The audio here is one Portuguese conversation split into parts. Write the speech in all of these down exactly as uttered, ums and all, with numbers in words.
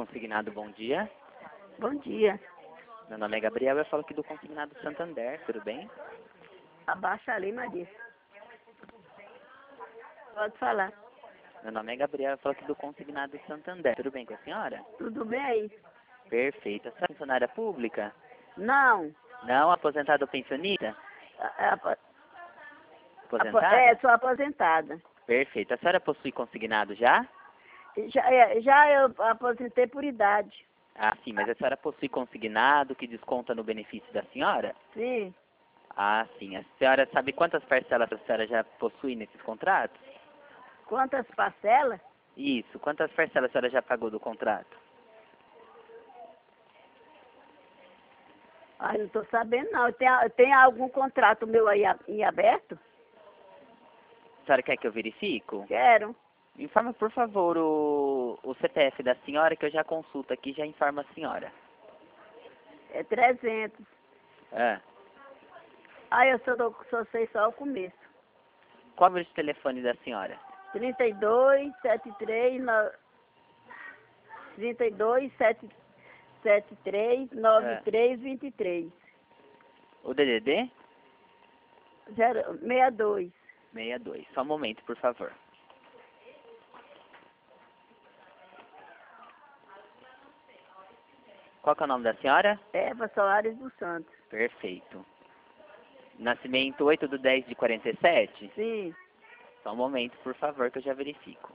Consignado, bom dia. Bom dia. Meu nome é Gabriel, eu falo aqui do Consignado Santander, tudo bem? Abaixa ali, Maria. Pode falar. Meu nome é Gabriel, eu falo aqui do Consignado Santander, tudo bem com a senhora? Tudo bem aí? Perfeito. A senhora é funcionária pública? Não. Não, aposentado ou pensionista? A- a- apo- Aposentada? É, sou aposentada. Perfeito. A senhora possui consignado já? Já, é, já eu aposentei por idade. Ah, sim, mas a senhora possui consignado que desconta no benefício da senhora? Sim. Ah, sim. A senhora sabe quantas parcelas a senhora já possui nesses contratos? Quantas parcelas? Isso. Quantas parcelas a senhora já pagou do contrato? Ai, não estou sabendo não. Tem, tem algum contrato meu aí a- em aberto? A senhora quer que eu verifico? Quero. Informa, por favor, o, o C P F da senhora, que eu já consulto aqui e já informo a senhora. É trezentos. Ah, Ah, eu só, dou, só sei só o começo. qual é o número de telefone da senhora? trinta e dois, setenta e três, no... trinta e dois, setenta e três, noventa e três, vinte e três. O D D D? Zero- sessenta e dois. sessenta e dois. Só um momento, por favor. Qual que é o nome da senhora? Eva Soares dos Santos. Perfeito. Nascimento oito de dez de quarenta e sete? Sim. Só um momento, por favor, que eu já verifico.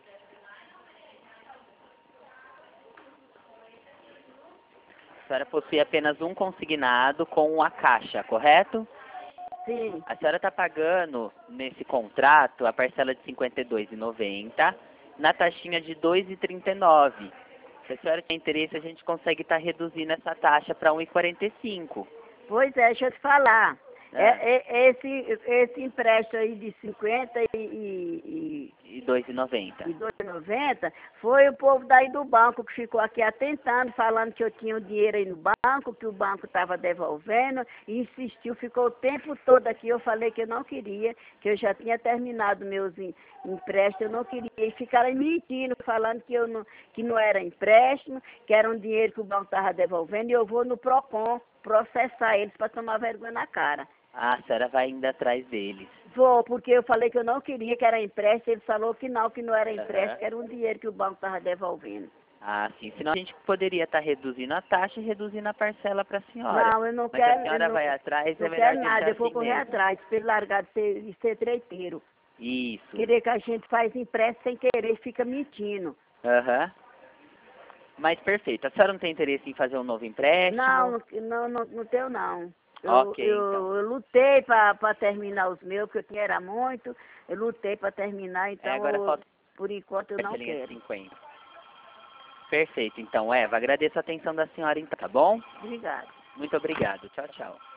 A senhora possui apenas um consignado com a caixa, correto? Sim. A senhora está pagando nesse contrato a parcela de cinquenta e dois reais e noventa centavos na taxinha de dois reais e trinta e nove centavos. Se a senhora tem interesse, a gente consegue estar reduzindo essa taxa para um real e quarenta e cinco centavos. Pois é, deixa eu te falar. É. É, é, esse, esse empréstimo aí de cinquenta e, e, E dois reais e noventa e, e centavos. dois reais e noventa foi o povo daí do banco que ficou aqui atentando, falando que eu tinha o dinheiro aí no banco, que o banco estava devolvendo, e insistiu, ficou o tempo todo aqui. Eu falei que eu não queria, que eu já tinha terminado meus em- empréstimos, eu não queria. E ficaram mentindo, falando que, eu não, que não era empréstimo, que era um dinheiro que o banco estava devolvendo, e eu vou no PROCON processar eles para tomar vergonha na cara. Ah, a senhora vai indo atrás deles. Vou, porque eu falei que eu não queria, que era empréstimo, ele falou que não, que não era Aham. empréstimo, que era um dinheiro que o banco estava devolvendo. Ah, sim. Senão a gente poderia estar reduzindo a taxa e reduzindo a parcela para a senhora. Não, eu não Mas quero, a eu senhora não, vai atrás, não é melhor quero nada, deixar eu vou assim correr mesmo. atrás, para ele largar de ser, de ser treiteiro. Isso. Querer que a gente faz empréstimo sem querer e fica mentindo. Aham. Mas perfeito. A senhora não tem interesse em fazer um novo empréstimo? Não, não, não, não, não tenho não. Eu, Ok, eu, então. eu lutei para terminar os meus, porque eu tinha era muito, eu lutei para terminar, então É, agora eu, falta por enquanto eu a não parcelinha de quero. cinquenta. Perfeito. Então, Eva, agradeço a atenção da senhora, então, tá bom? Obrigada. Muito obrigado. Tchau, tchau.